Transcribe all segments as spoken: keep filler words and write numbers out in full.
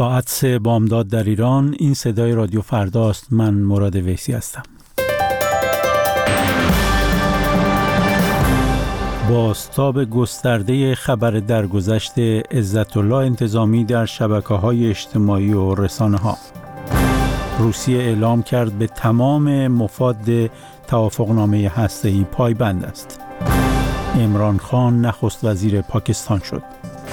ساعت سه بامداد در ایران. این صدای رادیو فرداست. من مراد ویسی هستم. بازتاب گسترده خبر درگذشت عزت‌الله انتظامی در شبکه‌های اجتماعی و رسانه‌ها. روسیه اعلام کرد به تمام مفاد توافقنامه هسته‌ای پایبند است. عمران خان نخست وزیر پاکستان شد.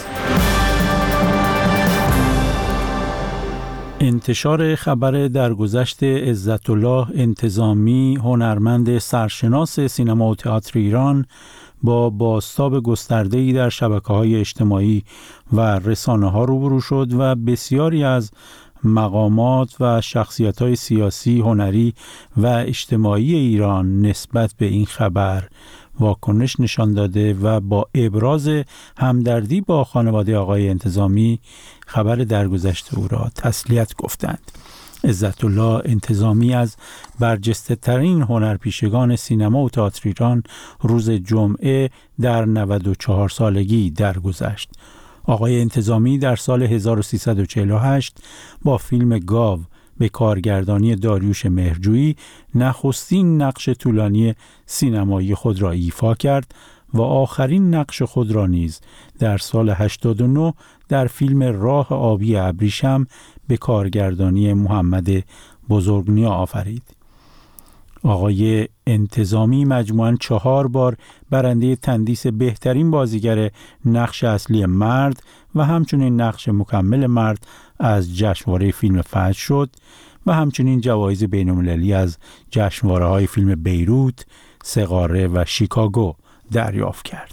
انتشار خبر درگذشت عزت‌الله انتظامی، هنرمند سرشناس سینما و تئاتر ایران، با بازتاب گسترده‌ای در شبکه‌های اجتماعی و رسانه‌ها روبرو شد و بسیاری از مقامات و شخصیت‌های سیاسی، هنری و اجتماعی ایران نسبت به این خبر واکنش نشان داده و با ابراز همدردی با خانواده آقای انتظامی خبر درگذشت او را تسلیت گفتند. عزت‌الله انتظامی از برجسته ترین هنرپیشگان سینما و تئاتر ایران روز جمعه در نود و چهار سالگی درگذشت. آقای انتظامی در سال هزار و سیصد و چهل و هشت با فیلم گاو به کارگردانی داریوش مهرجویی نخستین نقش طولانی سینمایی خود را ایفا کرد و آخرین نقش خود را نیز در سال هشتاد و نه در فیلم راه آبی ابریشم به کارگردانی محمد بزرگنیا آفرید. آقای انتظامی مجموعاً چهار بار برنده تندیس بهترین بازیگر نقش اصلی مرد و همچنین نقش مکمل مرد از جشنواره فیلم فجر شد و همچنین جوایز بین‌المللی از جشنواره‌های فیلم بیروت، سقاره و شیکاگو دریافت کرد.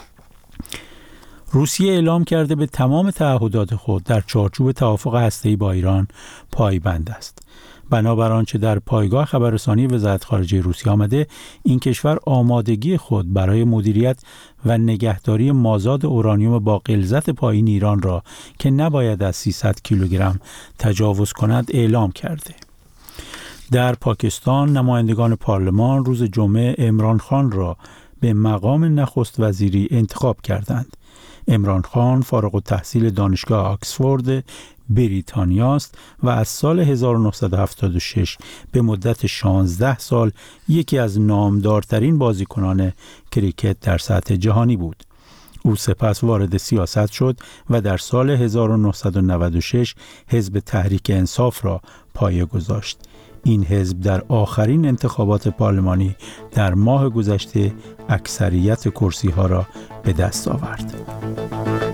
روسیه اعلام کرده به تمام تعهدات خود در چارچوب توافق هسته‌ای با ایران پایبند است. بنابر آنچه در پایگاه خبررسانی وزارت خارجه روسیه آمده، این کشور آمادگی خود برای مدیریت و نگهداری مازاد اورانیوم با غلظت پایین ایران را که نباید از سیصد کیلوگرم تجاوز کند اعلام کرده. در پاکستان نمایندگان پارلمان روز جمعه عمران خان را به مقام نخست وزیری انتخاب کردند. عمران خان فارغ التحصیل دانشگاه آکسفورد بریتانیا است و از سال هزار و نهصد و هفتاد و شش به مدت شانزده سال یکی از نامدارترین بازیکنان کریکت در سطح جهانی بود. او سپس وارد سیاست شد و در سال هزار و نهصد و نود و شش حزب تحریک انصاف را پایه گذاشت. این حزب در آخرین انتخابات پارلمانی در ماه گذشته اکثریت کرسی‌ها را به دست آورد.